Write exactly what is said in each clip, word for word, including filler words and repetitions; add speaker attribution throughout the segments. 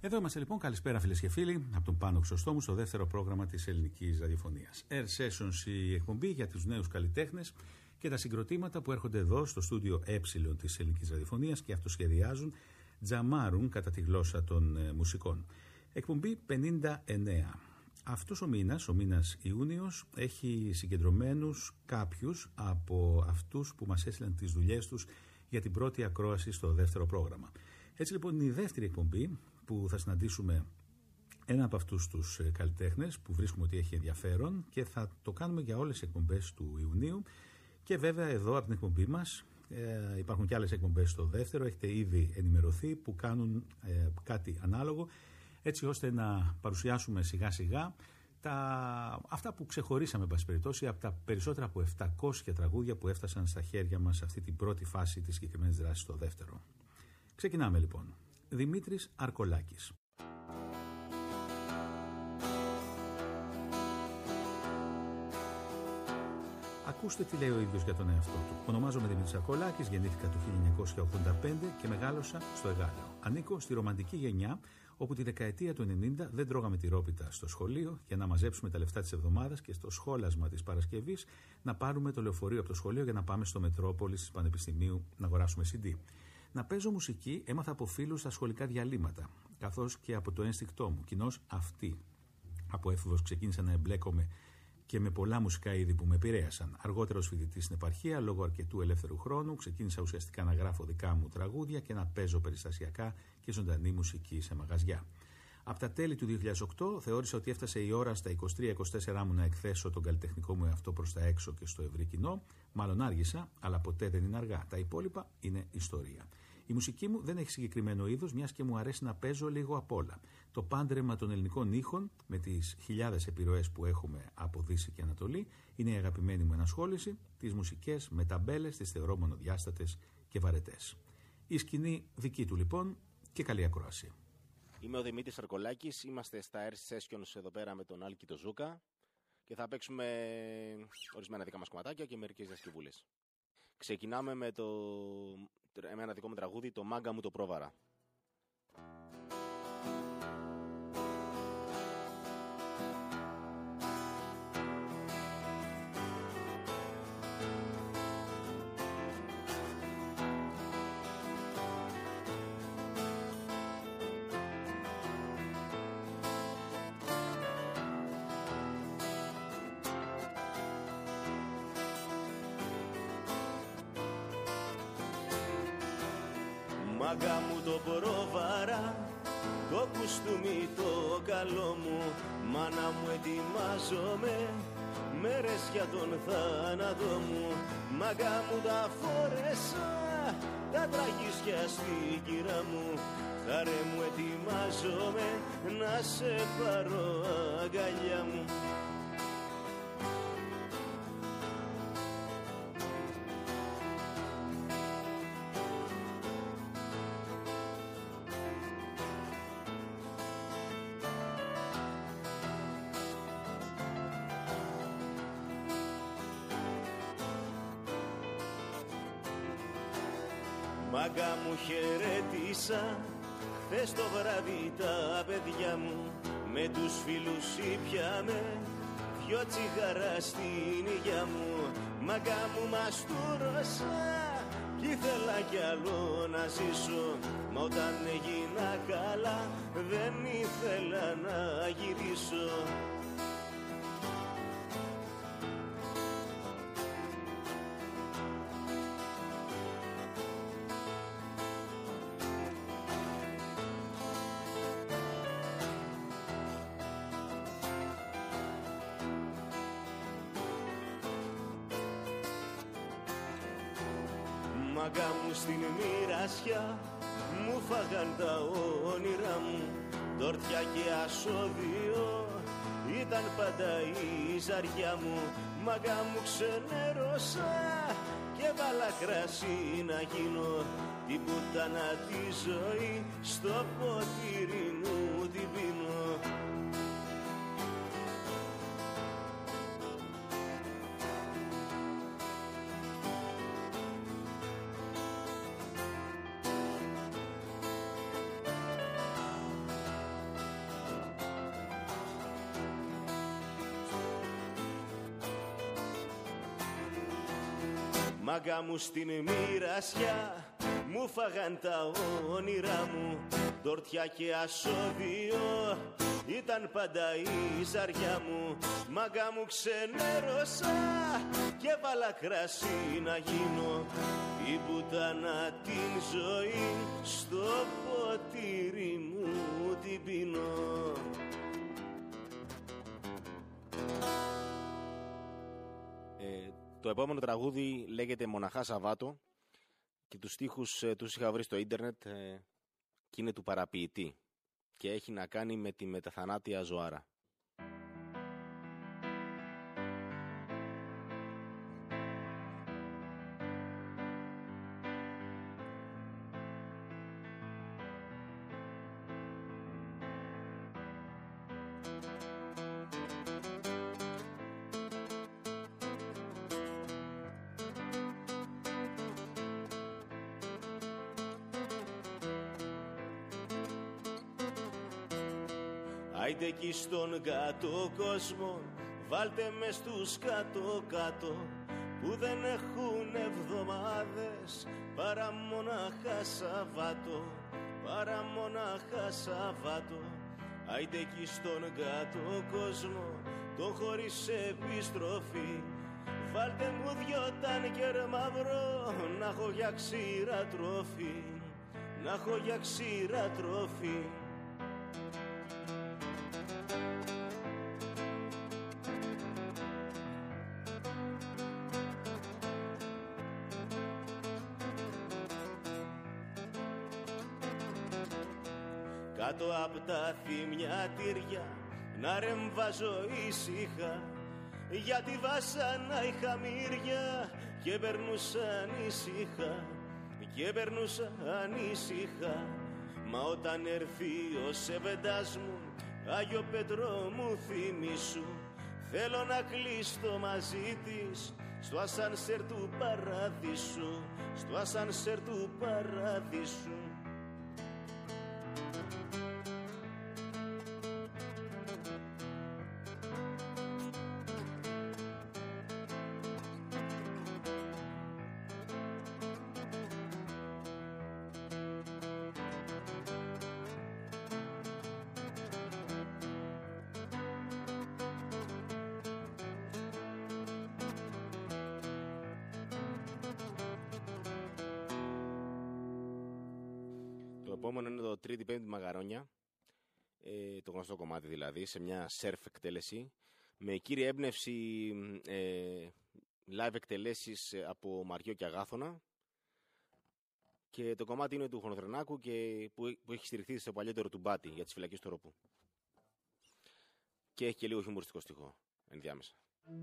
Speaker 1: Εδώ είμαστε λοιπόν. Καλησπέρα φίλες και φίλοι από τον Πάνο Χρυσοστόμου στο δεύτερο πρόγραμμα της ελληνικής ραδιοφωνίας. Air Sessions, η εκπομπή για τους νέους καλλιτέχνες και τα συγκροτήματα που έρχονται εδώ στο στούντιο Ε της ελληνικής ραδιοφωνίας και αυτοσχεδιάζουν, τζαμάρουν κατά τη γλώσσα των ε, μουσικών. Εκπομπή πενήντα εννέα. Αυτός ο μήνας, ο μήνας Ιούνιος, έχει συγκεντρωμένους κάποιους από αυτούς που μας έστειλαν τις δουλειές τους για την πρώτη ακρόαση στο δεύτερο πρόγραμμα. Έτσι λοιπόν είναι η δεύτερη εκπομπή που θα συναντήσουμε ένα από αυτούς τους καλλιτέχνες που βρίσκουμε ότι έχει ενδιαφέρον και θα το κάνουμε για όλες τις εκπομπές του Ιουνίου. Και βέβαια εδώ από την εκπομπή μας ε, υπάρχουν και άλλες εκπομπές στο δεύτερο, έχετε ήδη ενημερωθεί, που κάνουν ε, κάτι ανάλογο, έτσι ώστε να παρουσιάσουμε σιγά σιγά τα, αυτά που ξεχωρίσαμε πάση περιπτώσει από τα περισσότερα από επτακόσια τραγούδια που έφτασαν στα χέρια μας σε αυτή την πρώτη φάση της συγκεκριμένης δράσης στο δεύτερο. Ξεκινάμε λοιπόν. Δημήτρης Αρκολάκης. Ακούστε τι λέει ο ίδιος για τον εαυτό του. Ονομάζομαι Δημήτρης Αρκολάκης, γεννήθηκα το χίλια εννιακόσια ογδόντα πέντε και μεγάλωσα στο Εγάλεο. Ανήκω στη ρομαντική γενιά, όπου τη δεκαετία του ενενήντα δεν τρώγαμε τυρόπιτα στο σχολείο για να μαζέψουμε τα λεφτά της εβδομάδας και στο σχόλασμα της Παρασκευής να πάρουμε το λεωφορείο από το σχολείο για να πάμε στο Μετρόπολης της Πανεπιστημίου να αγοράσουμε σι ντι. Να παίζω μουσική έμαθα από φίλους στα σχολικά διαλύματα, καθώς και από το ένστικτό μου. Κοινώς αυτή. Από έφηβος ξεκίνησα να εμπλέκομαι και με πολλά μουσικά είδη που με επηρέασαν. Αργότερα ως φοιτητής στην επαρχία, λόγω αρκετού ελεύθερου χρόνου, ξεκίνησα ουσιαστικά να γράφω δικά μου τραγούδια και να παίζω περιστασιακά και ζωντανή μουσική σε μαγαζιά. Από τα τέλη του δύο χιλιάδες οκτώ θεώρησα ότι έφτασε η ώρα στα είκοσι τρία είκοσι τέσσερα μου να εκθέσω τον καλλιτεχνικό μου εαυτό προς τα έξω και στο ευρύ κοινό. Μάλλον άργησα, αλλά ποτέ δεν είναι αργά. Τα υπόλοιπα είναι ιστορία. Η μουσική μου δεν έχει συγκεκριμένο είδος, μιας και μου αρέσει να παίζω λίγο απ' όλα. Το πάντρεμα των ελληνικών ήχων, με τις χιλιάδες επιρροές που έχουμε από Δύση και Ανατολή, είναι η αγαπημένη μου ενασχόληση. Τις μουσικές με ταμπέλες τις θεωρώ μονοδιάστατες και βαρετές. Η σκηνή δική του λοιπόν, και καλή ακρόαση.
Speaker 2: Είμαι ο Δημήτρης Αρκολάκης, είμαστε στα Air Sessions εδώ πέρα με τον Άλκη το Ζούκα και θα παίξουμε ορισμένα δικά μας κομματάκια και μερικές διασκευούλες. Ξεκινάμε με, το... με ένα δικό μου τραγούδι, το «Μάγκα μου το πρόβαρα». Μάγκα μου το πρόβαρα, το κουστούμι το καλό μου, μάνα μου ετοιμάζομαι μέρες για τον θάνατο μου. Μάγκα μου τα φόρεσα, τα τραγίσια στη κύρα μου, θάρε μου ετοιμάζομαι να σε πάρω αγκαλιά μου. Μάγκα μου χαιρέτησα χθες το βράδυ τα παιδιά μου, με τους φίλους ήπιαμε δυο τσιγάρα στην υγειά μου. Μάγκα μου μαστούρωσα κι ήθελα κι άλλο να ζήσω, μα όταν έγινα καλά δεν ήθελα να γυρίσω. Μάγκα μου στην μοιρασιά μου φάγαν τα όνειρά μου, τόρτια και ασώδιο ήταν πάντα η ζαριά μου. Μάγκα μου ξενέρωσα και βάλα κρασί να γίνω, την πουτάνα τη ζωή στο ποτήρι μου την πίνω. Μάγκα μου στην μοιρασιά μου φάγαν τα όνειρά μου. Τόρτια και ασώδιο ήταν πάντα η ζαριά μου. Μάγκα μου ξενέρωσα και βάλα κρασί να γίνω. Η πουτάνα την ζωή στο ποτήρι μου την πίνω.
Speaker 3: Ε, το επόμενο τραγούδι λέγεται Μοναχά Σαββάτο και τους στίχους ε, τους είχα βρει στο ίντερνετ ε, και είναι του παραποιητή και έχει να κάνει με τη μεταθανάτια ζωάρα.
Speaker 2: Άιντε εκεί στον κάτω κόσμο, βάλτε με στους κάτω-κάτω που δεν έχουν εβδομάδες παρά μονάχα Σαββάτο, παρά μονάχα Σαββάτο. Άιντε εκεί στον κάτω κόσμο, το χωρίς επιστροφή, βάλτε μου δυο τάνκερ μαύρο, να έχω για ξηρά τροφή, να έχω για ξηρά τροφή. Κάτω απ' τα θυμιατήρια να ρεμβάζω ήσυχα, γιατί βάσανα η χαμύρια και περνούσαν ήσυχα, και περνούσαν ήσυχα. Μα όταν έρθει ο σεβεντάς μου, Άγιο Πέτρο μου θυμήσου, θέλω να κλειστώ μαζί της στο ασανσέρ του παραδείσου, στο ασανσέρ του παραδείσου.
Speaker 3: Το επόμενο είναι το Τρίτη Πέμπτη Μαγαρόνια, ε, το γνωστό κομμάτι δηλαδή, σε μια σερφ εκτέλεση, με κύρια έμπνευση ε, live εκτελέσεις από Μαριό και Αγάθωνα, και το κομμάτι είναι του Χωνοθρενάκου και που, που έχει στηριχθεί στο παλιότερο του Μπάτι για τις φυλακές του Ροπού. Και έχει και λίγο χιουμοριστικό στοιχείο ενδιάμεσα.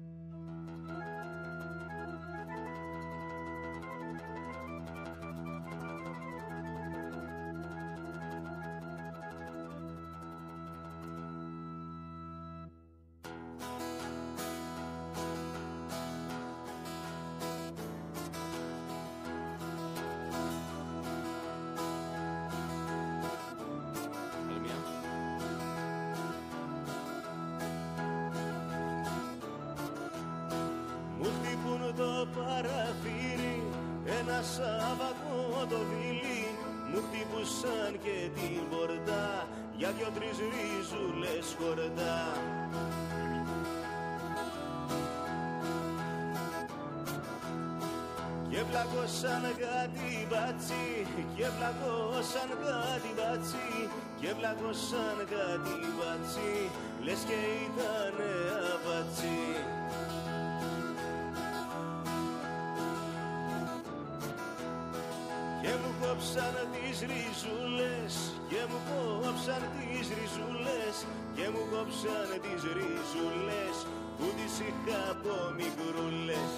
Speaker 2: Το παραθύρι, ένα Σάββατο το δειλί, μου χτύπουσαν και την πόρτα για δυο-τρεις ρίζουλες χορτά. Και πλακώσαν κάτι μπάτσι, και πλακώσαν κάτι μπάτσι, και πλακώσαν κάτι μπάτσι, λες και ήτανε απάτσι. Και μου κόψαν τις ριζούλες, και μου κόψαν τις ριζούλες, και μου κόψαν τις ριζούλες που τις είχα από μικρούλες.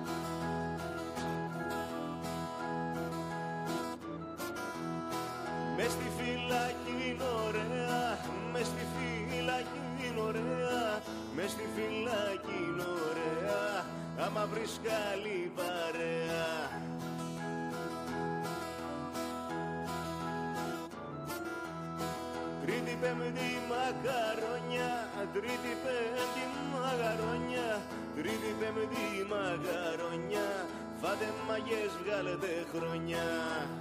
Speaker 2: Μες στη φυλακή είναι ωραία, μες στη φυλακή είναι ωραία, μες στη φυλακή είναι ωραία, άμα βρεις καλή παρέα. Τρίτη Πέμπτη μαγαρόνια, Τρίτη Πέμπτη μαγαρόνια, Τρίτη Πέμπτη μαγαρόνια, φάτε μάγες βγάλετε χρονιά.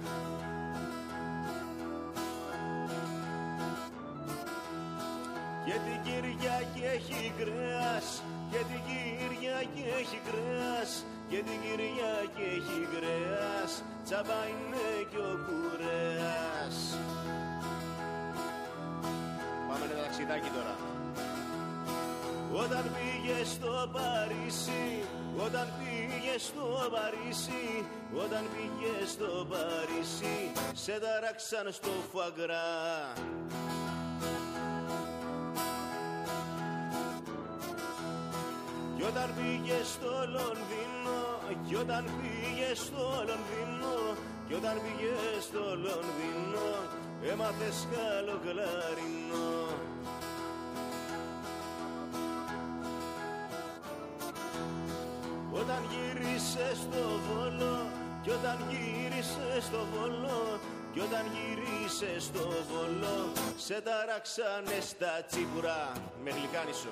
Speaker 2: Και την Κυριακή έχει κρέας, και την Κυριακή έχει κρέας, και την Κυριακή έχει κρέας, τσάμπα είναι κι ο κουρέας. Πάμε ένα ταξιδάκι τώρα. Όταν πήγε στο Παρίσι, όταν πήγε στο Παρίσι, όταν πήγε στο Παρίσι, σε ταράξαν στο φουαγκρά. Κι όταν πήγε στο Λονδίνο, κι όταν πήγε στο Λονδίνο, κι όταν πήγε στο Λονδίνο, έμαθε σκάλο κλαρινό. Όταν γύρισε στο Βόλο, κι όταν γύρισε στο Βόλο, κι όταν γύρισε στο Βόλο, σε ταράξανε στα τσίπουρα. Με γλυκάνισο.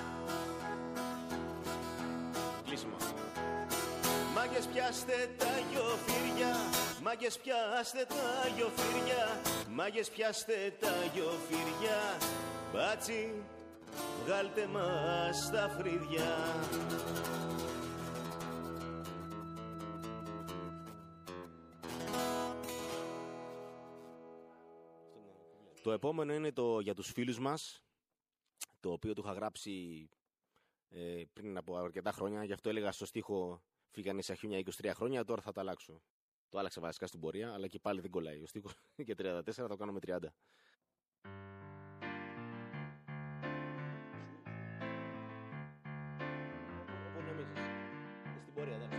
Speaker 2: Κλείσιμο. Μάγκες πιάστε τα γιοφύρια, μάγκες πιάστε τα γιοφύρια, μάγκες πιάστε τα γιοφύρια, μπάτσι βγάλτε μας τα φρύδια.
Speaker 3: Το επόμενο είναι το για τους φίλους μας, το οποίο του είχα γράψει ε, πριν από αρκετά χρόνια, γι' αυτό έλεγα στο στίχο φύγανε σε χιόνια είκοσι τρία χρόνια, τώρα θα τα αλλάξω. Το άλλαξα βασικά στην πορεία, αλλά και πάλι δεν κολλάει. Ο στίχος και τριάντα τέσσερα, θα το κάνω με τριάντα. Όπως νομίζεις. Στην πορεία, εντάξει.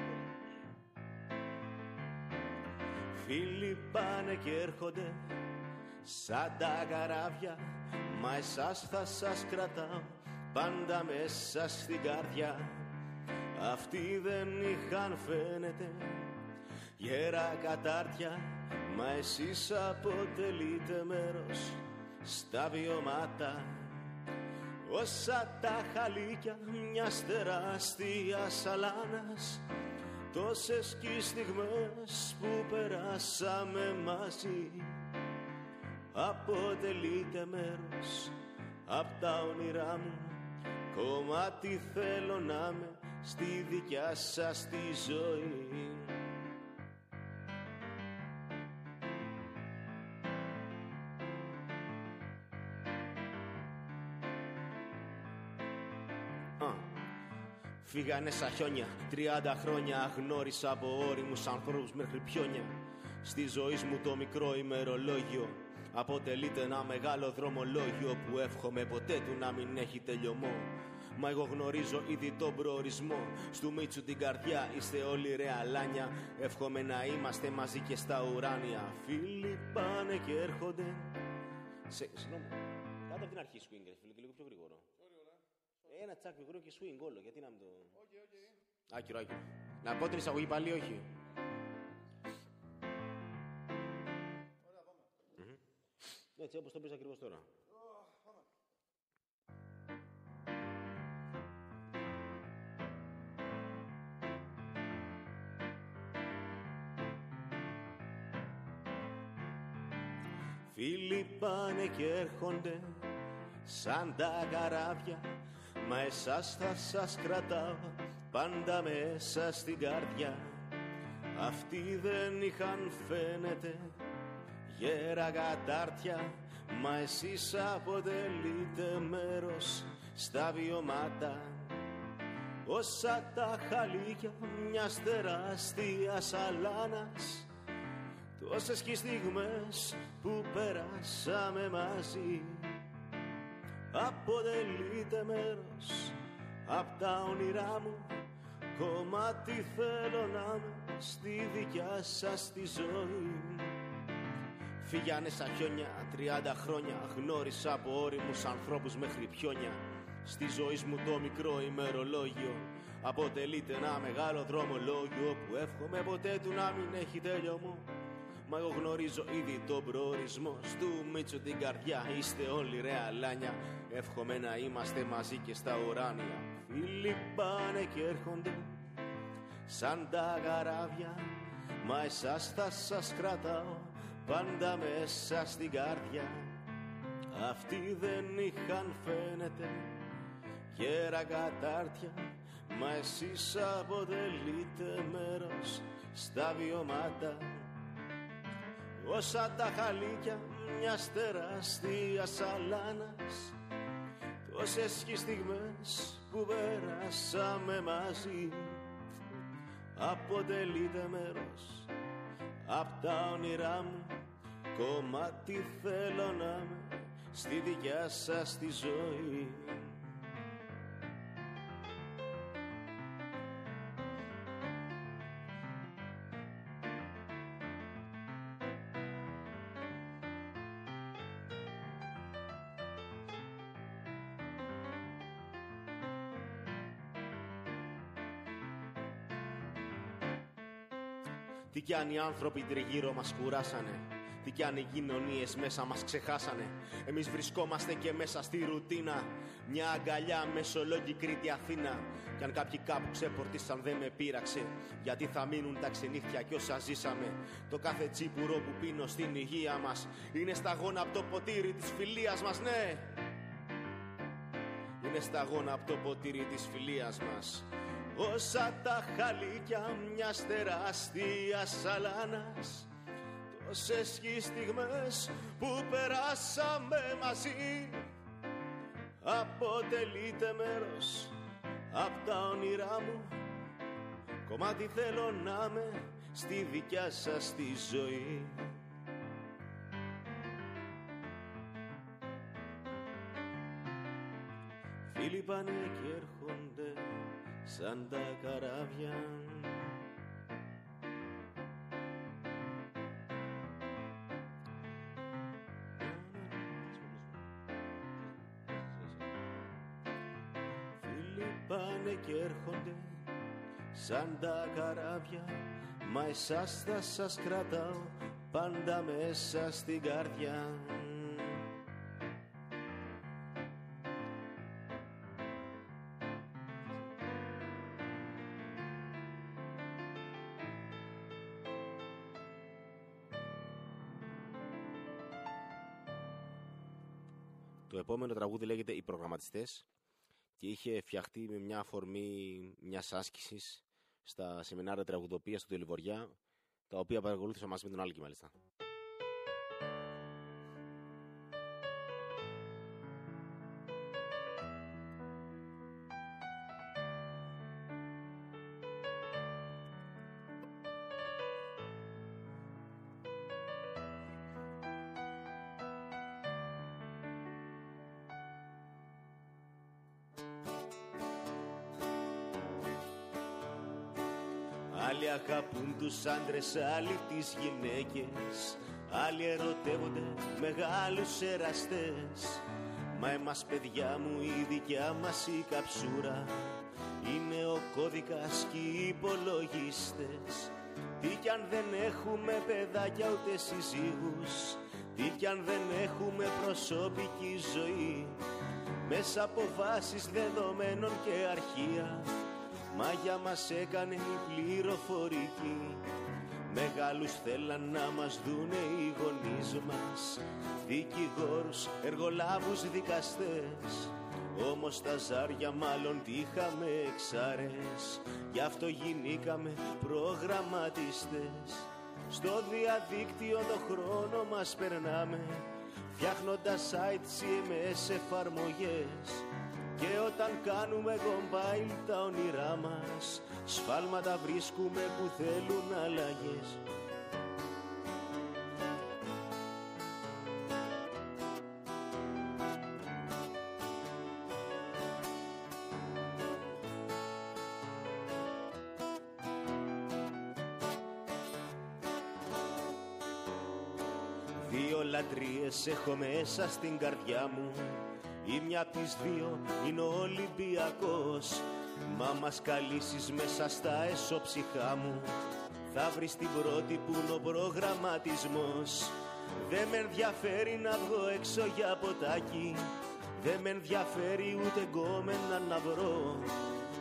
Speaker 2: Φίλοι πάνε και έρχονται σαν τα καράβια, μα εσάς θα σας κρατάω πάντα μέσα στην καρδιά. Αυτοί δεν είχαν φαίνεται γέρα κατάρτια, μα εσείς αποτελείτε μέρος στα βιώματα. Όσα τα χαλίκια μιας τεράστιας αλάνας, τόσες κι οι στιγμές που περάσαμε μαζί, αποτελείτε μέρος απ' τα όνειρά μου. Κομμάτι θέλω να με στη δικιά σας τη ζωή. Φύγανε σαν χιόνια, τριάντα χρόνια γνώρισα από όριμους ανθρώπους μέχρι πιόνια. Στη ζωή μου το μικρό ημερολόγιο αποτελείται ένα μεγάλο δρομολόγιο που εύχομαι ποτέ του να μην έχει τελειωμό. Μα εγώ γνωρίζω ήδη τον προορισμό. Στου Μίτσου την καρδιά είστε όλοι ρε αλάνια. Εύχομαι να είμαστε μαζί και στα ουράνια. Φίλοι πάνε και έρχονται. Σε, συγγνώμη, κάτω από την αρχή swing ρε φίλε και λίγο πιο γρήγορο. Ένα τσάκ μικρό και swing όλο, γιατί να μην το... Όχι, όχι. Άκυρο, άκυρο. Να πω την εισαγωγή πάλι, όχι.
Speaker 4: Ωραία, πάμε.
Speaker 3: Mm-hmm. Έτσι, όπως το πεις ακριβώς τώρα.
Speaker 4: Oh, πάμε.
Speaker 2: Φίλοι πάνε και έρχονται σαν τα καράβια, μα εσάς θα σας κρατάω πάντα μέσα στην καρδιά. Αυτοί δεν είχαν φαίνεται γέρα κατάρτια, μα εσείς αποτελείτε μέρος στα βιώματα. Όσα τα χαλίκια μιας τεράστιας αλάνας, τόσες κι στιγμές που περάσαμε μαζί, αποτελείτε μέρος απ' τα όνειρά μου. Κομμάτι θέλω να είμαι στη δικιά σας τη ζωή. Φύγανε σαν χιόνια, τριάντα χρόνια γνώρισα από όριμους ανθρώπους μέχρι πιόνια. Στη ζωή μου το μικρό ημερολόγιο αποτελείται ένα μεγάλο δρομολόγιο που εύχομαι ποτέ του να μην έχει τέλειωμό. Μα εγώ γνωρίζω ήδη τον προορισμό. Στου Μίτσου την καρδιά είστε όλοι ρε αλάνια. Εύχομαι να είμαστε μαζί και στα ουράνια. Φίλοι πάνε και έρχονται σαν τα καράβια, μα εσάς θα σας κρατάω πάντα μέσα στην καρδιά. Αυτοί δεν είχαν φαίνεται γέρα κατάρτια, μα εσείς αποτελείτε μέρος στα βιωμάτα. Όσα τα χαλίκια μιας τεράστιας αλάνας, τόσες και στιγμές που πέρασαμε μαζί, αποτελείτε μέρος απ' τα όνειρά μου. Κομμάτι θέλω να είμαι στη δικιά σας τη ζωή. Τι κι αν οι άνθρωποι τριγύρω μας κουράσανε, τι κι αν οι κοινωνίες μέσα μας ξεχάσανε, εμείς βρισκόμαστε και μέσα στη ρουτίνα. Μια αγκαλιά Μεσολόγγι, Κρήτη, Αθήνα. Κι αν κάποιοι κάπου ξεπορτίσαν δεν με πείραξε, γιατί θα μείνουν τα ξενύχια κι όσα ζήσαμε. Το κάθε τσίπουρο που πίνω στην υγεία μας είναι σταγόνα από το ποτήρι της φιλίας μας, ναι. Είναι σταγόνα από το ποτήρι της φιλίας μας. Όσα τα χαλίκια μιας τεράστιας αλάνας, τόσες και στιγμές που περάσαμε μαζί, αποτελείτε μέρος απ' τα όνειρά μου. Κομμάτι θέλω να είμαι στη δικιά σας τη ζωή. Φίλοι πάνε και έρχονται σαν τα καράβια, φίλοι πάνε και έρχονται σαν τα καράβια, μα εσάς θα σας κρατάω πάντα μέσα στην καρδιά.
Speaker 3: Το επόμενο τραγούδι λέγεται «Οι Προγραμματιστές» και είχε φτιαχτεί με μια αφορμή μιας άσκησης στα σεμινάρια τραγουδοποιίας του Τελιβοριά, τα οποία παρακολούθησα μαζί με τον Άλκη μάλιστα.
Speaker 2: Άλλοι αγαπούν τους άντρες, άλλοι τις γυναίκες, άλλοι ερωτεύονται μεγάλους εραστές. Μα εμάς παιδιά μου η δικιά μας η καψούρα είναι ο κώδικας και οι υπολογιστές. Τι κι αν δεν έχουμε παιδάκια ούτε συζύγους, τι κι αν δεν έχουμε προσωπική ζωή, μέσα από βάσεις δεδομένων και αρχεία, μάγια μας έκανε η πληροφορική. Μεγάλους θέλαν να μας δούνε οι γονείς μας, δικηγόρους, εργολάβους, δικαστές. Όμως τα ζάρια μάλλον τύχαμε εξάρες, γι' αυτό γινήκαμε προγραμματιστές. Στο διαδίκτυο το χρόνο μας περνάμε, φτιάχνοντας site, σι εμ ες, εφαρμογές. Και όταν κάνουμε compile τα όνειρά μας, σφάλματα βρίσκουμε που θέλουν αλλαγές. Δύο λατρείες έχω μέσα στην καρδιά μου, η μια απ' τις δύο είναι ο Ολυμπιακός. Μα μας καλήσεις μέσα στα εσωψυχά μου, θα βρεις την πρώτη που είναι ο προγραμματισμός. Δεν με ενδιαφέρει να βγω έξω για ποτάκι, δεν με ενδιαφέρει ούτε γκόμενα να βρω.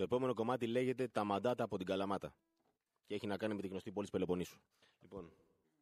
Speaker 3: Το επόμενο κομμάτι λέγεται «Τα μαντάτα από την Καλαμάτα» και έχει να κάνει με τη γνωστή πόλη της Πελοποννήσου. Λοιπόν.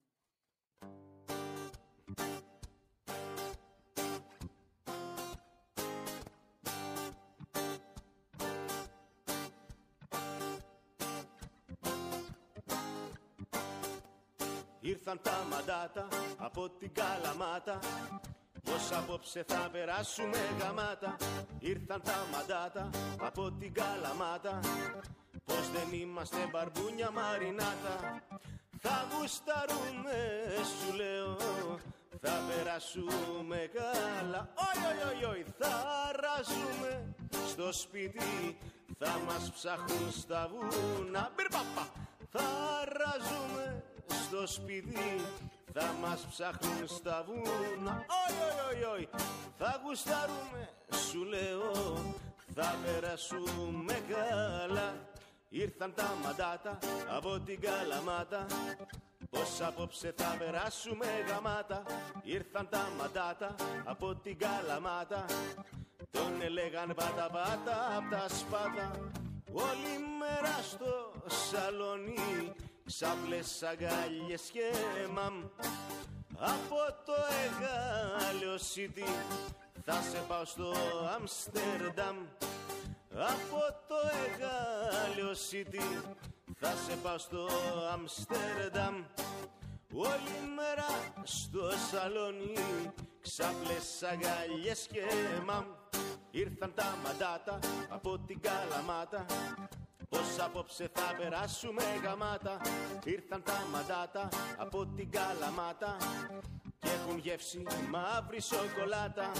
Speaker 2: Ήρθαν τα μαντάτα από την Καλαμάτα, πως απόψε θα περάσουμε γαμάτα. Ήρθαν τα μαντάτα από την Καλαμάτα, πως δεν είμαστε μπαρμπούνια μαρινάτα. Θα γουσταρούμε σου λέω, θα περάσουμε καλά. Οι, οι, οι, οι, θα ράζουμε στο σπίτι, θα μας ψάχνουν στα βουνά. Μπιρπαπα. Θα ράζουμε στο σπίτι, θα μας ψάχνουν στα βούνα. Οι, οι, οι, οι, θα γουσταρούμε σου λέω, θα περάσουμε καλά. Ήρθαν τα μαντάτα από την Καλαμάτα, πως απόψε θα περάσουμε γαμάτα. Ήρθαν τα μαντάτα από την Καλαμάτα, τον έλεγαν πάτα πάτα απ' τα σπάτα. Όλη μέρα στο σαλόνι, ξάπλες, αγκάλιες και μαμ. Από το Εγάλεο City θα σε πάω στο Αμστερνταμ. Από το Εγάλεο City θα σε πάω στο Αμστερνταμ. Όλη μέρα στο σαλόνι, ξάπλες, αγκάλιες και μαμ. Ήρθαν τα μαντάτα από την Καλαμάτα, πως απόψε θα περάσουμε γαμάτα. Ήρθαν τα μαντάτα από την Καλαμάτα και έχουν γεύση μαύρη σοκολάτα.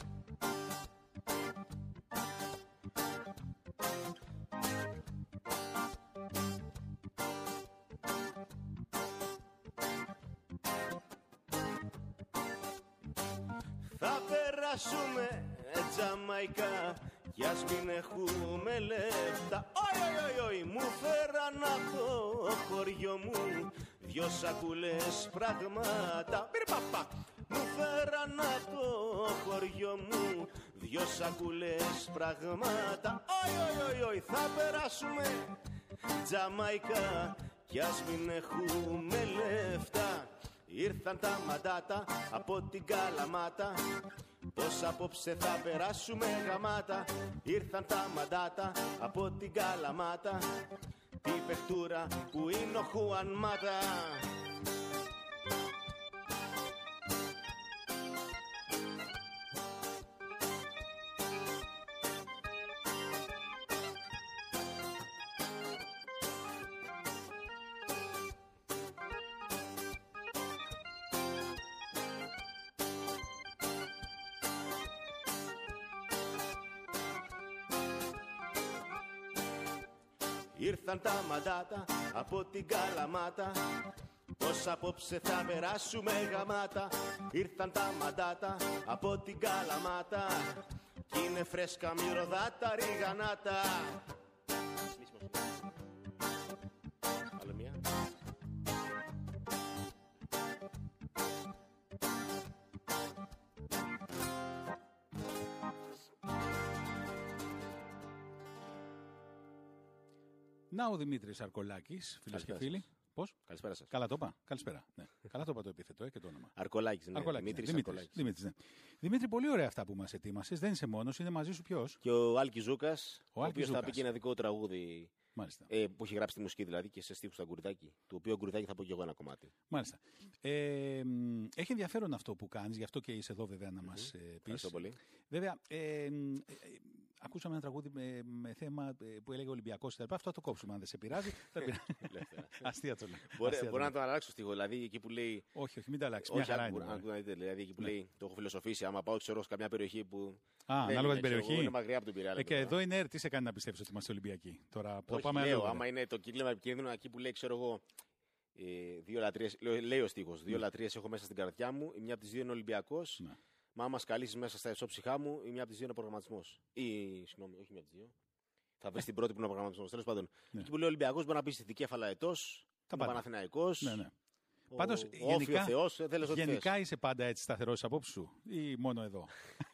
Speaker 2: Θα περάσουμε Τζαμαϊκά κι ας μην έχουμε λεφτά. Οι, οι, οι, μου φέραν από το χωριό μου δυο σακούλες πράγματα. Πυρπαπα. Μου φέραν από το χωριό μου δυο σακούλες πράγματα. Οι, οι, οι, θα περάσουμε Τζαμαϊκά κι ας μην έχουμε λεφτά. Ήρθαν τα μαντάτα από την Καλαμάτα, πως απόψε θα περάσουμε γαμάτα. Ήρθαν τα μαντάτα από την Καλαμάτα, τη παιχτούρα που είναι ο Χουαν Μάτα. Ήρθαν τα μαντάτα από την Καλαμάτα, πως απόψε θα περάσουμε γαμάτα. Ήρθαν τα μαντάτα από την Καλαμάτα κι είναι φρέσκα μυρωδάτα ριγανάτα. Άλλο μία.
Speaker 1: Να ο Δημήτρης Αρκολάκης, φίλες και φίλοι. Πώς?
Speaker 3: Καλησπέρα σας.
Speaker 1: Καλά το είπα. Καλησπέρα. Ναι. Καλά το είπα το επίθετο ε, και το όνομα.
Speaker 3: Αρκολάκης, ναι.
Speaker 1: Αρκολάκης,
Speaker 3: Δημήτρης,
Speaker 1: ναι.
Speaker 3: Αρκολάκης.
Speaker 1: Δημήτρης, ναι. Δημήτρη, πολύ ωραία αυτά που μας ετοίμασες. Δεν είσαι μόνος, είναι μαζί σου ποιος?
Speaker 3: Και ο Άλκης Ζούκας, ο, ο οποίος
Speaker 1: Ζούκας.
Speaker 3: θα πει και ένα δικό τραγούδι.
Speaker 1: Μάλιστα.
Speaker 3: Ε, που έχει γράψει τη μουσική δηλαδή και σε στίχους στα Γκουρδάκη. Του οποίου Γκουρδάκη θα πω και εγώ ένα κομμάτι.
Speaker 1: Μάλιστα. Ε, μ, έχει ενδιαφέρον αυτό που κάνεις, γι' αυτό και είσαι εδώ βέβαια να μας ε, πεις.
Speaker 3: Ευχαριστώ πολύ.
Speaker 1: Βέβαια, ε, ε, ε, ακούσαμε ένα τραγούδι με, με θέμα ε, που έλεγε Ολυμπιακός. Αυτό θα το κόψουμε αν δεν σε πειράζει. Αστεία το λέω.
Speaker 3: Μπορεί, μπορεί να το αλλάξω στίχο. Δηλαδή εκεί που λέει.
Speaker 1: Όχι, όχι, μην τα αλλάξει. Μια χαρά είναι.
Speaker 3: Αν δείτε, δηλαδή εκεί που λέει το έχω φιλοσοφήσει. Άμα πάω ξέρω σε καμιά περιοχή που.
Speaker 1: Α, ανάλογα την περιοχή.
Speaker 3: Είναι μακριά από τον Πειραιά.
Speaker 1: Ε, και εδώ είναι, τι σε κάνει να πιστεύεις ότι είμαστε Ολυμπιακοί. Τώρα
Speaker 3: όχι,
Speaker 1: πάμε
Speaker 3: λέω, άμα είναι το κύκλημα επικίνδυνο εκεί που λέει, ξέρω εγώ. Ε, δύο λατρείες, λέει ο στίχος. Δύο λατρείες έχω μέσα στην καρδιά μου. Η μια από τις δύο είναι Ολυμπιακός.
Speaker 1: Ναι.
Speaker 3: Μα άμα σκαλίσεις μέσα στα εσώψυχά μου, η μια από τις δύο είναι προγραμματισμός. Ή, συγγνώμη, όχι μια από τις δύο. Θα βρεις την πρώτη που είναι ο προγραμματισμός. Τέλος πάντων.
Speaker 1: Ναι.
Speaker 3: Εκεί που λέει Ολυμπιακός μπορεί να πει στη Δικέφαλα ετός. Ο Παναθηναϊκός.
Speaker 1: Ναι, ναι.
Speaker 3: Ο,
Speaker 1: Πάντως,
Speaker 3: ο
Speaker 1: γενικά,
Speaker 3: Θεός, θέλεις ό,τι
Speaker 1: γενικά
Speaker 3: θες.
Speaker 1: είσαι πάντα έτσι σταθερός απόψη σου ή μόνο εδώ?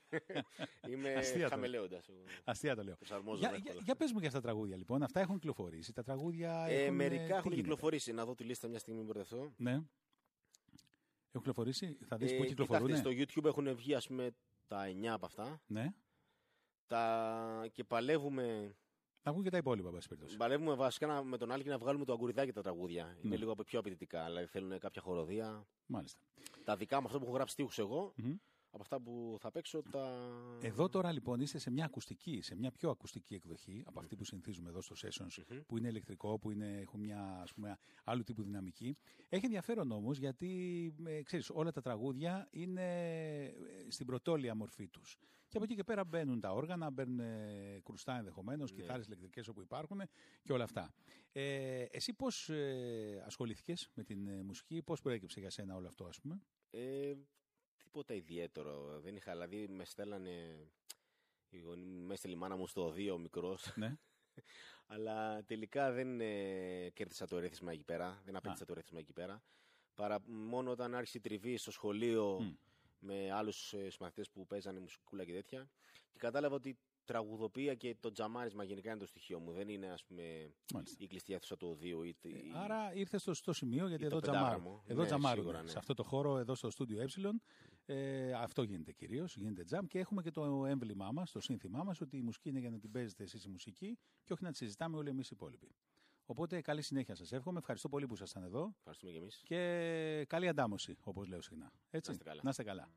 Speaker 3: Είμαι χαμελέοντας.
Speaker 1: Αστεία το λέω. Για, για, για πες μου για αυτά τα τραγούδια λοιπόν. Αυτά έχουν κυκλοφορήσει. Τα τραγούδια
Speaker 3: ε,
Speaker 1: έχουν,
Speaker 3: μερικά έχουν
Speaker 1: γίνεται?
Speaker 3: κυκλοφορήσει. Να δω τη λίστα μια στιγμή, μην μπερδευτώ.
Speaker 1: Ναι. Έχουν κυκλοφορήσει. Θα δεις
Speaker 3: ε,
Speaker 1: πού κυκλοφορούν.
Speaker 3: Στο YouTube έχουν βγει ας πούμε τα εννιά από αυτά.
Speaker 1: Ναι.
Speaker 3: Τα... Και παλεύουμε.
Speaker 1: Να βγουν και τα υπόλοιπα, βάση περιπτώσει.
Speaker 3: Παλεύουμε βασικά με τον Άλκη να βγάλουμε το αγκουριδάκι τα τραγούδια. Ναι. Είναι λίγο πιο απαιτητικά. Δηλαδή θέλουν κάποια χοροδία.
Speaker 1: Μάλιστα.
Speaker 3: Τα δικά μου, αυτό που έχω γράψει στίχους εγώ,
Speaker 1: mm-hmm.
Speaker 3: από αυτά που θα παίξω τα.
Speaker 1: Εδώ τώρα λοιπόν είστε σε μια ακουστική, σε μια πιο ακουστική εκδοχή από αυτή που συνηθίζουμε εδώ στο Sessions, mm-hmm. που είναι ηλεκτρικό, που είναι, έχουν μια ας πούμε, άλλου τύπου δυναμική. Έχει ενδιαφέρον όμως γιατί ε, ξέρεις, όλα τα τραγούδια είναι στην πρωτόλια μορφή τους. Και από εκεί και πέρα μπαίνουν τα όργανα, μπαίνουν ε, κρουστά ενδεχομένως, yeah. κιθάρες ηλεκτρικές όπου υπάρχουν και όλα αυτά. Ε, εσύ πώς ε, ασχολήθηκες με την ε, μουσική, πώς προέκυψε για σένα όλο αυτό, ας πούμε?
Speaker 3: Ε, τίποτα ιδιαίτερο. Δεν είχα, δηλαδή με στέλνανε. Με έστειλε η μάνα μου στο δύο ο μικρός.
Speaker 1: Ναι.
Speaker 3: Αλλά τελικά δεν ε, κέρδισα το ερέθισμα εκεί πέρα. Δεν απέκτησα το ερέθισμα εκεί πέρα. Παρά μόνο όταν άρχισε η τριβή στο σχολείο mm. με άλλους ε, συμμαθητές που παίζανε μουσικούλα και τέτοια. Και κατάλαβα ότι τραγουδοποιία και το τζαμάρισμα γενικά είναι το στοιχείο μου. Δεν είναι, ας πούμε, Μάλιστα. η κλειστή αίθουσα του οδείου. Ή,
Speaker 1: ε, άρα ήρθε στο, στο σημείο γιατί εδώ τζαμάρω. Εδώ ναι, τζαμάρω. Ναι. Σε αυτό το χώρο, εδώ στο στούντιο Ε. Ε, αυτό γίνεται κυρίως. Γίνεται τζαμ και έχουμε και το έμβλημά μας, το σύνθημά μας, ότι η μουσική είναι για να την παίζετε εσείς η μουσική και όχι να τη συζητάμε όλοι εμείς οι υπόλοιποι. Οπότε καλή συνέχεια σας εύχομαι. Ευχαριστώ πολύ που ήσασταν εδώ.
Speaker 3: Ευχαριστούμε και εμείς.
Speaker 1: Και καλή αντάμωση, όπως λέω συχνά. Έτσι.
Speaker 3: Να είστε καλά.
Speaker 1: Να είστε καλά.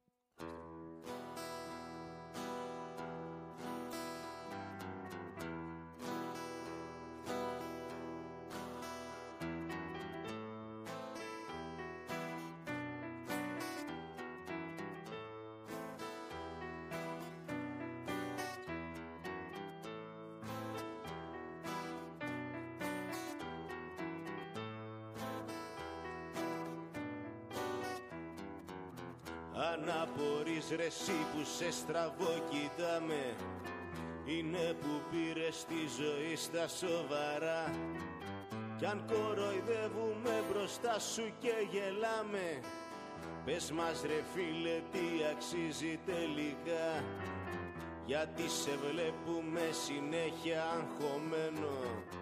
Speaker 2: Αν απορείς ρε εσύ που σε στραβό κοιτάμε, είναι που πήρες τη ζωή στα σοβαρά. Κι αν κοροϊδεύουμε μπροστά σου και γελάμε, πες μας ρε φίλε τι αξίζει τελικά. Γιατί σε βλέπουμε συνέχεια αγχωμένο,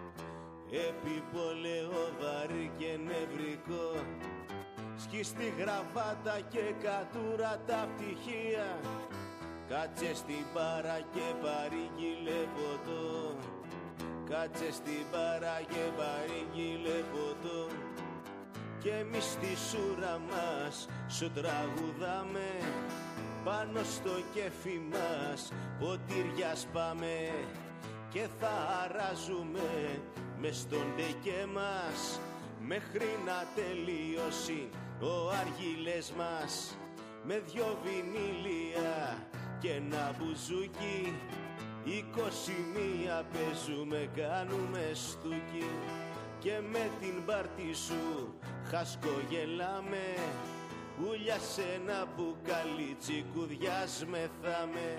Speaker 2: επιπολαιό βαρύ και νευρικό. Σκίστη γραβάτα και κατούρα τα πτυχία, κάτσε στην μπάρα και παρήγγειλε ποτό. Κάτσε στην μπάρα και παρήγγειλε ποτό. Και εμείς στη σούρα μας σου τραγουδάμε, πάνω στο κέφι μας ποτήρια σπάμε. Και θα αράζουμε μες στον ντεκέ μας, μέχρι να τελειώσει ο αργυλές μας. Με δυο βινίλια και ένα μπουζούκι, είκοσι μία παίζουμε, κάνουμε στούκι. Και με την πάρτι σου χασκογελάμε, ούλια σε ένα μπουκάλι τσικουδιάς μεθάμε.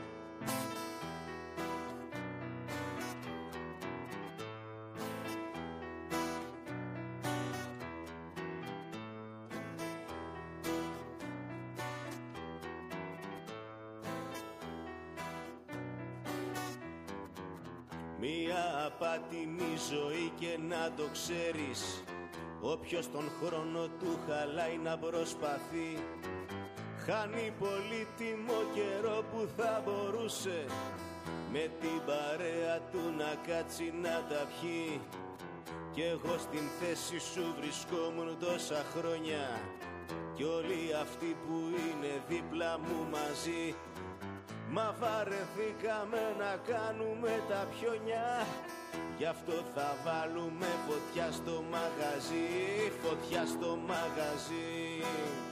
Speaker 2: Μία απάτηνη ζωή και να το ξέρεις, όποιος τον χρόνο του χαλάει να προσπαθεί, χάνει πολύτιμο καιρό που θα μπορούσε με την παρέα του να κάτσει να τα πιει. Κι εγώ στην θέση σου βρισκόμουν τόσα χρόνια, κι όλοι αυτοί που είναι δίπλα μου μαζί, μα βαρεθήκαμε να κάνουμε τα πιονιά. Γι' αυτό θα βάλουμε φωτιά στο μαγαζί, φωτιά στο μαγαζί.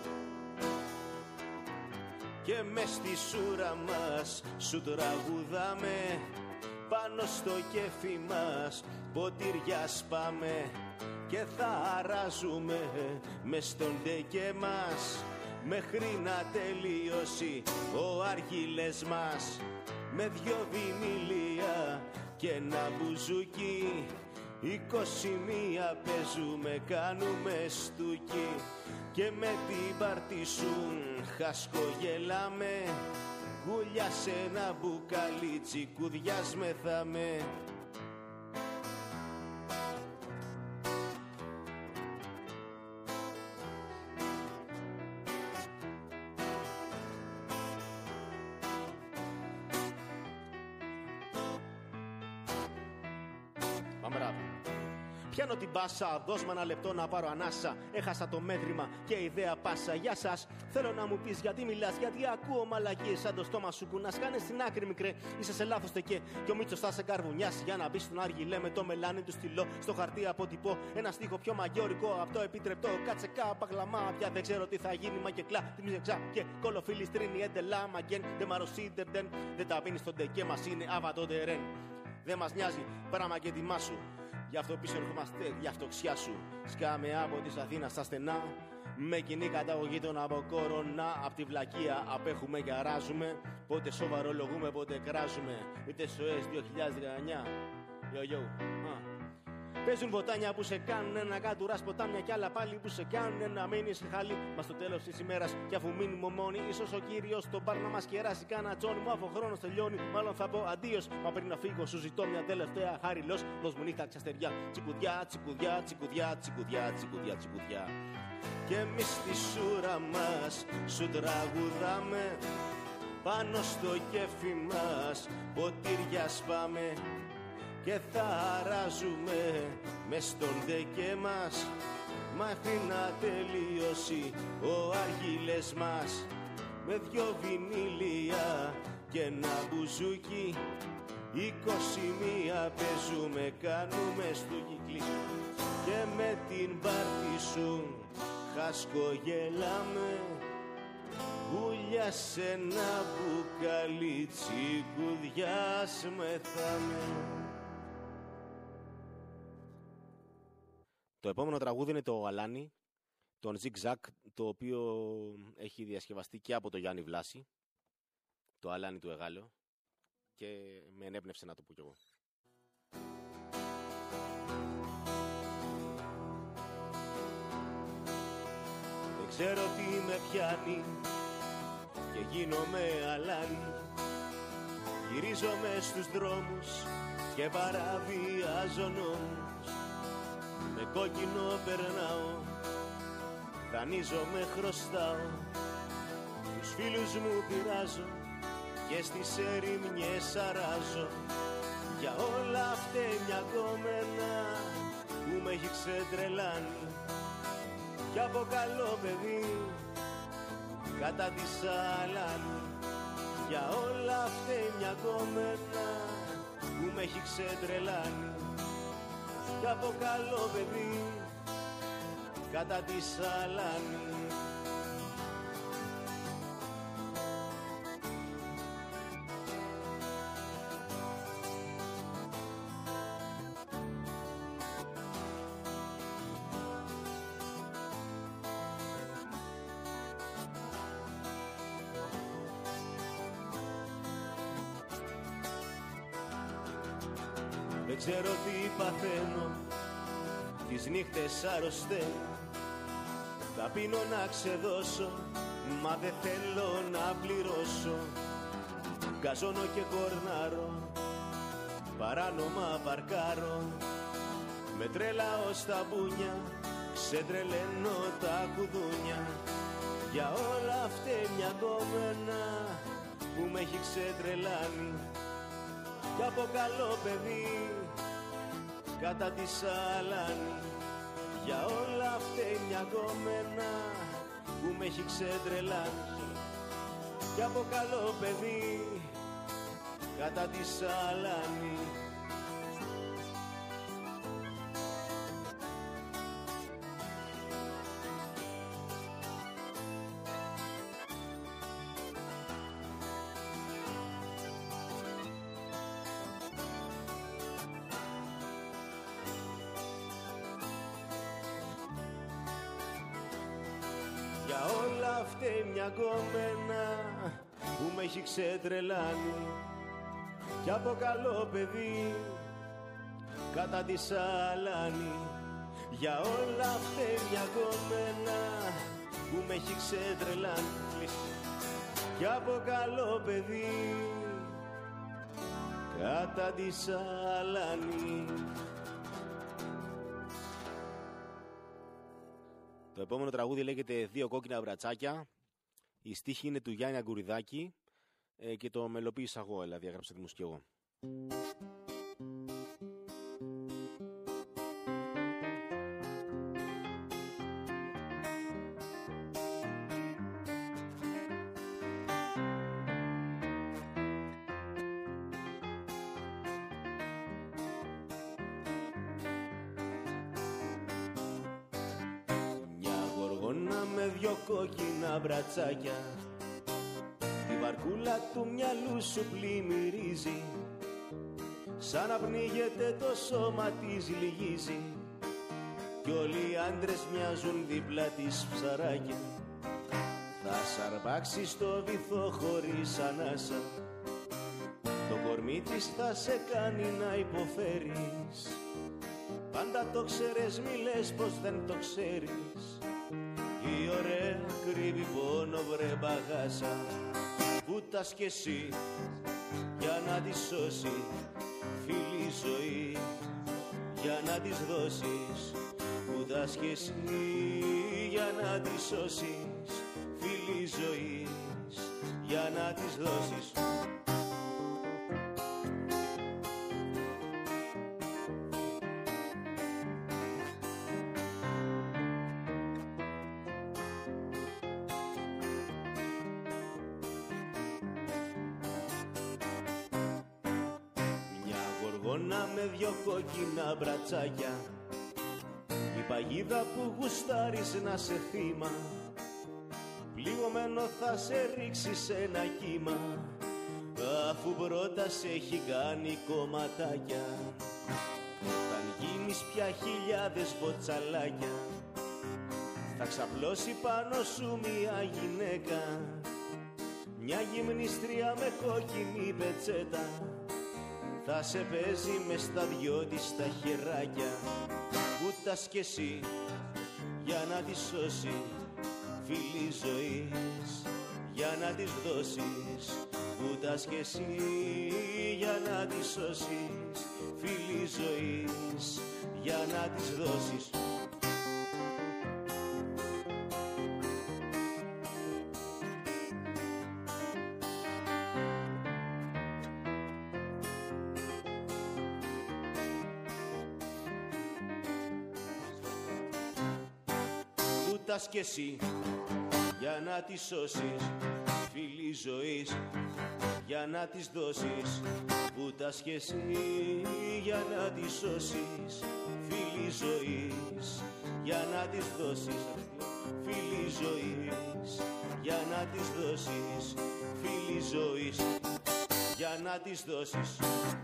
Speaker 2: Και μες στη σούρα μας σου τραγουδάμε, πάνω στο κέφι μας ποτήρια σπάμε. Και θα αράζουμε μες στον ντεκέ μας, μέχρι να τελειώσει ο αργυλές μας. Με δυο βινίλια και ένα μπουζούκι, είκοσι μία παίζουμε, κάνουμε στούκι. Και με την πάρτι σου χασκογελάμε, Γουλιά σε ένα μπουκάλι τσικουδιάς μεθάμε. Πιάνω την μπάσα, δώσ' μου ένα λεπτό να πάρω ανάσα. Έχασα το μέτρημα και ιδέα πάσα. Γεια σας, θέλω να μου πεις γιατί μιλάς, γιατί ακούω μαλακίες σαν το στόμα σου που να σκάνες στην άκρη μικρέ. Είσαι σε λάθος τεκέ και ο Μίτσος θα σε καρβουνιάσει για να μπει στον άργυλε με το μελάνι του στυλό. Στο χαρτί αποτυπώ ένα στίχο πιο μαγιόρικο από το επιτρεπτό. Κάτσε κάπα γλαμά, πια δεν ξέρω τι θα γίνει. Μα και κλά, τη μιζεξά και κολοφίλη τρίνει εντελά. Μαγκέν, δεν μαροσίτερ, δεν, δεν τα πίνει στον τεκέ μας είναι αβατότερεν. Δεν μας νοιάζει, πράγμα και τιμά σου. Γι' αυτό πίσω ερχόμαστε, για αυτοξιά σου. Σκάμε από της Αθήνας στα στενά. Με κοινή καταγωγή των από κορονά. Απ' τη βλακεία απέχουμε και αράζουμε. Πότε σοβαρολογούμε, πότε κράζουμε. Είτε σοές δύο χιλιάδες δεκαεννιά. Yo, yo. Ah. Παίζουν βοτάνια που σε κάνουν να κατουράς ποτάμια κι άλλα πάλι που σε κάνουν να μείνεις χαλί. Μα στο τέλος της ημέρας κι αφού μείνουμε μόνοι, ίσως ο κύριος στον μπαρ να μας κεράσει κάνα τζόνι. Μου αφού ο χρόνος τελειώνει, μάλλον θα πω αντίος. Μα πριν να φύγω, σου ζητώ μια τελευταία χάριλος. Δώσ' μου νύχτα ξαστεριά. Τσικουδιά, τσικουδιά, τσικουδιά, τσικουδιά, τσικουδιά, τσικουδιά. Και εμείς στη σούρα μας σου τραγουδάμε. Πάνω στο κέφι μας ποτήρια σπάμε. Και θα αράζουμε μες στον δεκέ μας μέχρι να τελειώσει ο αργύλες μας. Με δυο βινίλια και ένα μπουζούκι είκοσι μία παίζουμε, κάνουμε στο κυκλί. Και με την πάρτι σου χασκογελάμε. Γουλιά σε ένα μπουκάλι τσικουδιάς μεθάμε.
Speaker 3: Το επόμενο τραγούδι είναι το Αλάνι, τον Zig Zag, το οποίο έχει διασκευαστεί και από το Γιάννη Βλάση, το Αλάνι του Εγάλεο, και με ενέπνευσε να το πω κι εγώ.
Speaker 2: Δεν ξέρω τι με πιάνει και γίνομαι αλάνι. Γυρίζομαι στους δρόμους και παραβιάζω νόμους. Με κόκκινο περνάω, δανείζομαι, χρωστάω. Τους φίλους μου πειράζω και στις ερημιές αράζω. Για όλα φταίει μια κόμενα που με έχει ξετρελάνει. Κι από καλό παιδί κατά τη σαλάνη. Για όλα φταίει μια κόμενα που με έχει ξετρελάνει. Κι από καλό παιδί κατά τη σαλάνη. Δεν ξέρω τι παθαίνω, τις νύχτες αρρωσταίνω. Θα πίνω να ξεδώσω, μα δεν θέλω να πληρώσω. Γκαζώνω και κορνάρω, παράνομα παρκάρω. Με τρέλαω στα μπούνια, ξετρελαίνω τα κουδούνια. Για όλα φταίει μια κόμενα που με έχει ξετρελάνει. Κι από καλό παιδί κατά τη σαλάνη. Για όλα φταίει μια κόμενα που με έχει ξετρελάνει. Κι από καλό παιδί κατά τη σαλάνη. Για όλα φταίει μια κόμενα που με έχει ξετρελάνει. Κι από καλό παιδί κατά τη σαλάνη. Για όλα φταίει μια κόμενα που με έχει ξετρελάνει. κι από καλό παιδί κατά τη σαλανή.
Speaker 3: Το επόμενο τραγούδι λέγεται «Δύο κόκκινα βρατσάκια». Η στίχη είναι του Γιάννη Αγκουριδάκη ε, και το μελοποίησα εγώ, δηλαδή έγραψα τη μουσική εγώ.
Speaker 2: Δυο κόκκινα μπρατσάκια, τη βαρκούλα του μυαλού σου πλημμυρίζει, σαν να πνίγεται το σώμα της λυγίζει, κι όλοι οι άντρες μοιάζουν δίπλα της ψαράκια. Θα σαρπάξει στο βυθό χωρίς ανάσα, το κορμί της θα σε κάνει να υποφέρεις. Πάντα το ξέρες, μη λες πως δεν το ξέρεις. Η ωραία κρύβει πόνο βρε μπαγάσα, βουτάς κι εσύ για να τη σώσει, φίλη ζωή για να της δώσεις. Βουτάς κι εσύ για να τη σώσεις, φίλη ζωή για να της δώσεις. Με δυο κόκκινα μπρατσάκια, η παγίδα που γουστάρεις να σε θύμα, πληγωμένο θα σε ρίξει σε ένα κύμα, αφού πρώτα σε έχει κάνει κομματάκια. Όταν γίνεις πια χιλιάδες μποτσαλάκια, θα ξαπλώσει πάνω σου μια γυναίκα, μια γυμνίστρια με κόκκινη πετσέτα, θα σε παίζει μες στα δυο της τα χεράκια. Βουτάς κι εσύ για να τη σώσει, φίλη ζωής για να της δώσεις. Βουτάς κι εσύ για να τη σώσεις, φίλη ζωής για να της δώσεις. Βουτάς κι εσύ για να τη σώσεις, φίλη ζωής για να της δώσεις. Βουτάς κι εσύ για να τη σώσεις, φίλη ζωής για να της δώσεις. Φίλη ζωής για να της δώσεις, φίλη ζωής για να της δώσεις.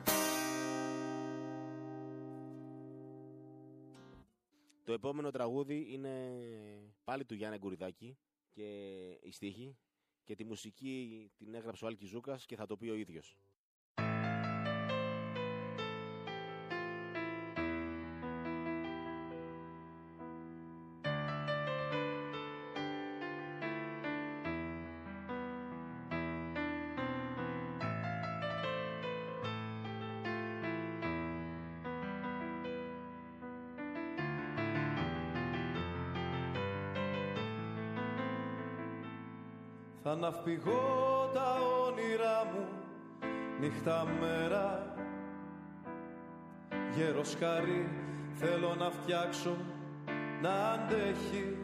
Speaker 3: Το επόμενο τραγούδι είναι πάλι του Γιάννη Αγκουριδάκη και η στίχη, και τη μουσική την έγραψε ο Άλκης Ζούκας και θα το πει ο ίδιος.
Speaker 5: Θα ναυπηγώ τα όνειρά μου νύχτα μέρα, γέρος χαρί θέλω να φτιάξω να αντέχει,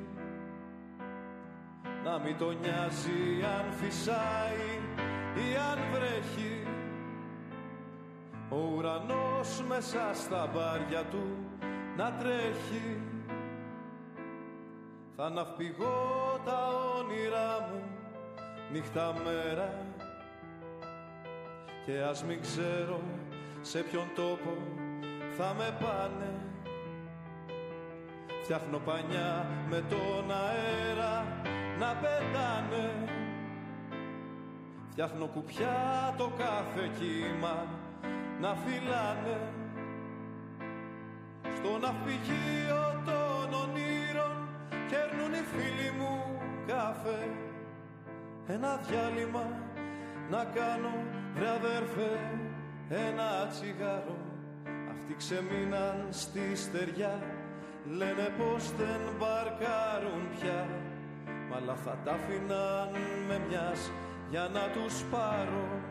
Speaker 5: να μην το νοιάζει αν φυσάει ή αν βρέχει, ο ουρανός μέσα στα μπάρια του να τρέχει. Θα ναυπηγώ τα όνειρά μου νύχτα μέρα, και ας μην ξέρω σε ποιον τόπο θα με πάνε, φτιάχνω πανιά με τον αέρα να πετάνε, φτιάχνω κουπιά το κάθε κύμα να φυλάνε, στο ναυπηγείο των ονείρων κέρνουν οι φίλοι μου καφέ, ένα διάλειμμα να κάνω, βρε αδέρφε, ένα τσιγάρο. Αυτοί ξεμείναν στη στεριά, λένε πως δεν μπαρκάρουν πια, μ' αλλά θα τα αφήναν με μιας για να τους πάρω.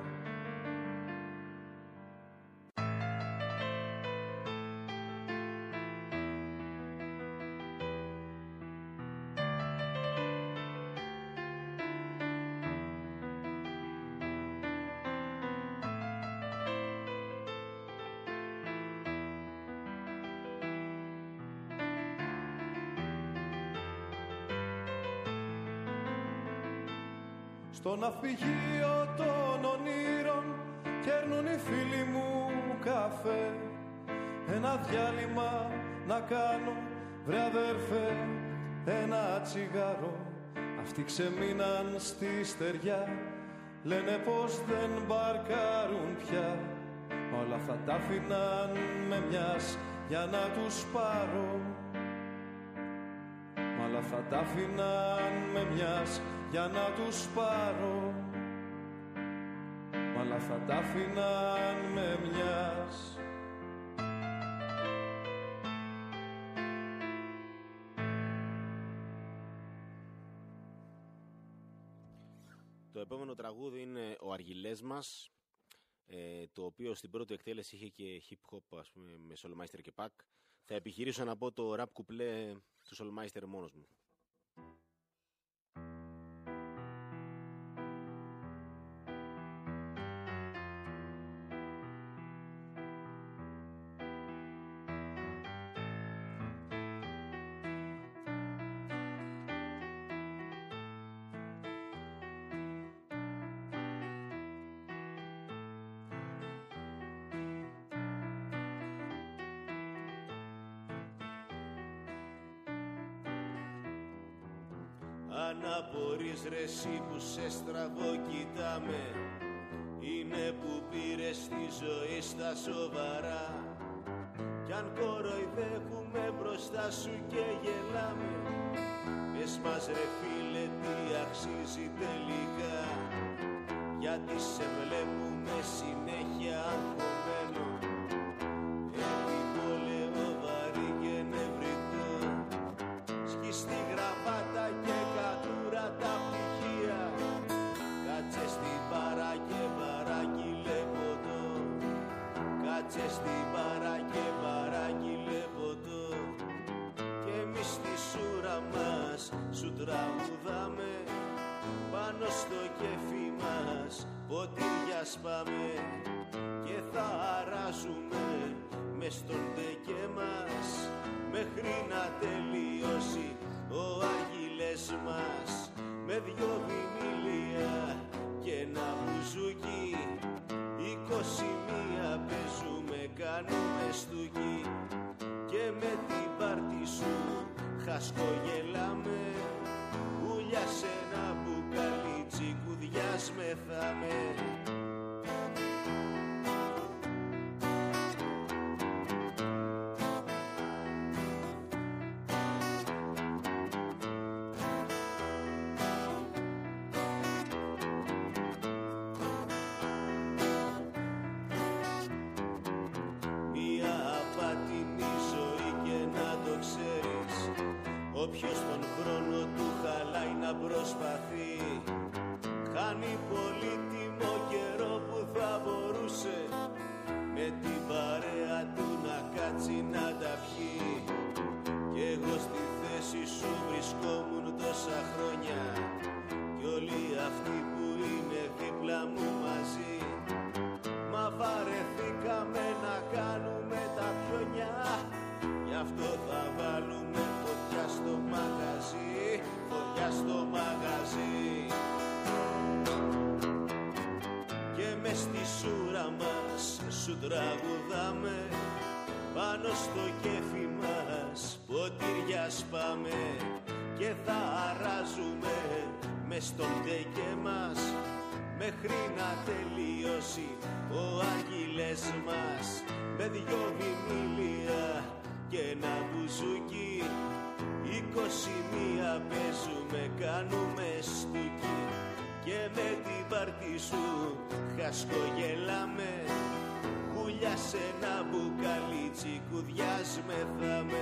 Speaker 5: Στο ναυπηγείο των ονείρων κέρνουν οι φίλοι μου καφέ, ένα διάλειμμα να κάνω, βρε αδέρφε, ένα τσιγάρο. Αυτοί ξεμείναν στη στεριά, λένε πως δεν μπαρκάρουν πια, όλα θα τα αφήναν με μιας για να τους πάρω, όλα θα τα αφήναν με μιας για να τους πάρω, αλλά θα τα αφήναν με μιας.
Speaker 3: Το επόμενο τραγούδι είναι «Ο Αργυλές μας», ε, το οποίο στην πρώτη εκτέλεση είχε και hip hop, ας πούμε, με Soulmeister και Pac. Θα επιχειρήσω να πω το rap κουπλέ του Soulmeister μόνος μου.
Speaker 2: Αν απορείς ρε εσύ που σε στραβό κοιτάμε, είναι που πήρες τη ζωή στα σοβαρά. Κι αν κοροϊδεύουμε μπροστά σου και γελάμε, πες μας ρε φίλε τι αξίζει τελικά, γιατί σε βλέπουμε συνέχεια αγχωμένο, επιπόλαιο βαρύ και νευρικό, σκιστή γραβάτα και κατούρα τα πτυχία, κάτσε στην παρά και παράγγειλε ποτό, κάτσε στην παρά και παράγγειλε ποτό, και εμείς στη σούρα μας σου τραγουδάμε, πάνω στο κέφι μας ποτήρια σπάμε, και θα αράζουμε μες στον τεκέ μας μέχρι να τελειώσει ο Αργυλές μας, με δυο βινίλια και ένα μπουζούκι, είκοσι μία παίζουμε, κάνουμε στούκι, και με την πάρτι σου χασκογελάμε, ούλια σε ένα μπουκάλι τσικουδιάς μεθάμε. Όποιος τον χρόνο του χαλάει να προσπαθεί, χάνει πολύτιμο καιρό που θα μπορούσε με την παρέα του να κάτσει να τα πιει. Κι εγώ στη θέση σου βρισκόμουν τόσα χρόνια, κι όλοι αυτοί που είναι δίπλα μου μαζί, μα βαρεθήκαμε να κάνουμε τα πιονιά, γι' αυτό θα βάλουμε φωτιά στο μαγαζί, φωτιά στο μαγαζί. Και μες στη σούρα μας σου τραγουδάμε, πάνω στο κέφι μας ποτήρια σπάμε, και θα αράζουμε μες στον τεκέ μας μέχρι να τελειώσει ο Αργυλές μας, με δυο βινίλια και ένα μπουζούκι, είκοσι μία παίζουμε, κάνουμε στούκι, και με την πάρτι σου χασκογελάμε. Χουλιά σε ένα μπουκάλι τσικουδιάς μεθάμε.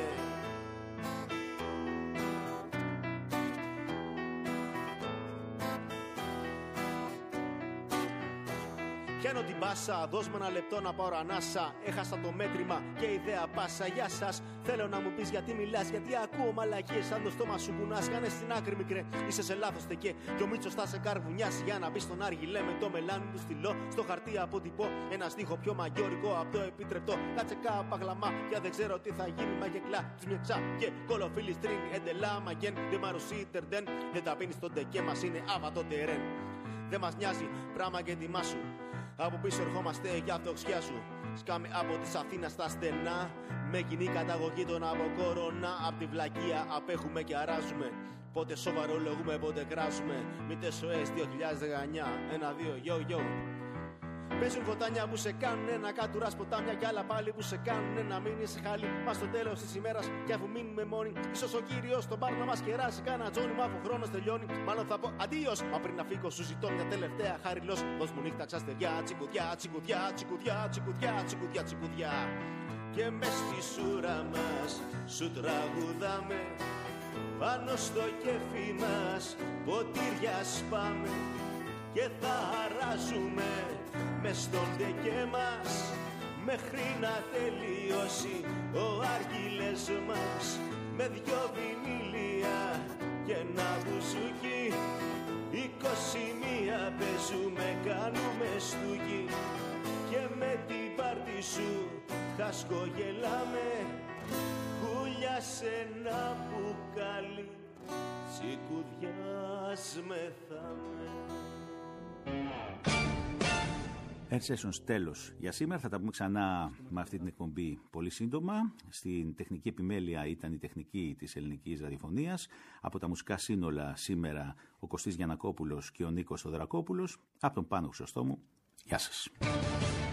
Speaker 2: Πιάνω την πάσα, δώσ' με ένα λεπτό να πάω ανάσα. Έχασα το μέτρημα και ιδέα πάσα. Γεια σας, θέλω να μου πεις γιατί μιλάς. Γιατί ακούω μαλακίες σαν το στόμα σου κουνάς. Κάνε στην άκρη μικρέ, είσαι σε λάθος τεκέ. Κι ο Μίτσος θα σε καρβουνιάσει για να μπει στον άργυλε. Με το μελάνι του στυλό, στο χαρτί αποτυπώ ένα στίχο πιο μαγιόρικο από το επιτρεπτό. Κάτσε κάπα γλαμά, και δεν ξέρω τι θα γίνει. Μαγεκλά, τσμιεξά και κολοφίλι στριν. Εντελά μαγεν, δεν μαρουσί τερντεν. Δεν τα πίνεις στον τεκέ μας, είναι άβατο τερέν. Δεν μας νοιάζει, πράγμα και τιμά σου. Από πίσω ερχόμαστε για αυτοξιά σου. Σκάμε από της Αθήνας στα στενά. Με κοινή καταγωγή τον αποκόρονα. Απ' τη βλακεία απέχουμε και αράζουμε. Πότε σοβαρολογούμε, πότε κράζουμε. Μήτε ΣΟΕΣ δύο χιλιάδες δεκαεννιά. Ένα, δύο, yo, yo. Παίζουν βοτάνια που σε κάνουνε να κατουράς ποτάμια. Κι άλλα πάλι που σε κάνουνε να μείνεις χάλι. Μα στο τέλος της ημέρας κι αφού μείνουμε μόνοι, ίσως ο Κύριος στον πάρ να μας κεράσει. Κάνα τζόνι, μα αφού χρόνος τελειώνει. Μάλλον θα πω αντίος. Μα πριν να φύγω σου ζητώ μια τελευταία χάριλος. Δώσ' μου νύχτα ξαστεριά, τσικουδιά, τσικουδιά, τσικουδιά, τσικουδιά, τσικουδιά, τσικουδιά. Και μες στη σούρα μας σου τραγουδάμε. Πάνω στο κέφι μας ποτήρια σπάμε. Και θα χαράζουμε μες στον τεκέ μας μέχρι να τελειώσει ο άργυλες μας. Με δυο βινίλια και ένα μπουζούκι, είκοσι μία παίζουμε, κάνουμε στούκι. Και με την πάρτι σου χασκογελάμε. Χούλια σε ένα μπουκάλι τσικουδιάς μεθάμε.
Speaker 1: Air Sessions τέλος για σήμερα. Θα τα πούμε ξανά με αυτή την εκπομπή πολύ σύντομα. Στην τεχνική επιμέλεια ήταν η τεχνική της ελληνικής ραδιοφωνίας. Από τα μουσικά σύνολα σήμερα ο Κωστής Γιαννακόπουλος και ο Νίκος Θοδωρακόπουλος. Από τον Πάνο Χρυσοστόμου. Γεια σας.